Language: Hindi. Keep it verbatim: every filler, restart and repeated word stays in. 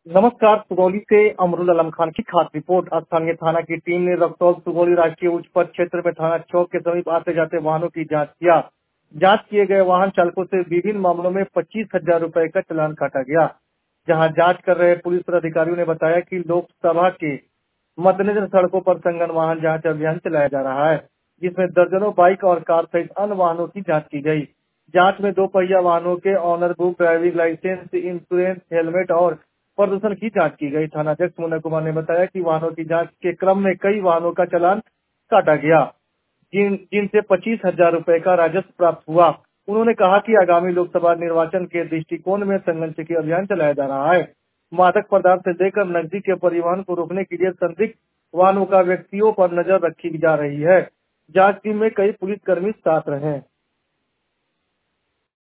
नमस्कार। सुगौली से अमरुल आलम खान की खास रिपोर्ट। स्थानीय थाना की टीम ने रक्सौल सुगौली राष्ट्रीय उच्च पथ क्षेत्र में थाना चौक के समीप आते जाते वाहनों की जांच किया। जांच किए गए वाहन चालकों से विभिन्न मामलों में पच्चीस हजार रुपए का चालान काटा गया। जहां जांच कर रहे पुलिस पदाधिकारियों ने बताया कि लोकसभा के मद्देनजर सड़कों पर संघन वाहन जांच अभियान चलाया जा रहा है, जिसमें दर्जनों बाइक और कार सहित अन्य वाहनों की जांच की गई। जांच में दो पहिया वाहनों के owner book, driving licence, insurance, helmet और प्रदूषण की जांच की गई। थानाध्यक्ष मुन्ना कुमार ने बताया कि वाहनों की जांच के क्रम में कई वाहनों का चालान काटा गया, जिन जिनसे पच्चीस हजार रुपए का राजस्व प्राप्त हुआ। उन्होंने कहा कि आगामी लोकसभा निर्वाचन के दृष्टिकोण में संघन चेकिंग अभियान चलाया जा रहा है। मादक पदार्थ से लेकर नकदी के परिवहन को रोकने के लिए संदिग्ध वाहनों का व्यक्तियों पर नजर रखी जा रही है। जांच टीम में कई पुलिसकर्मी साथ रहे।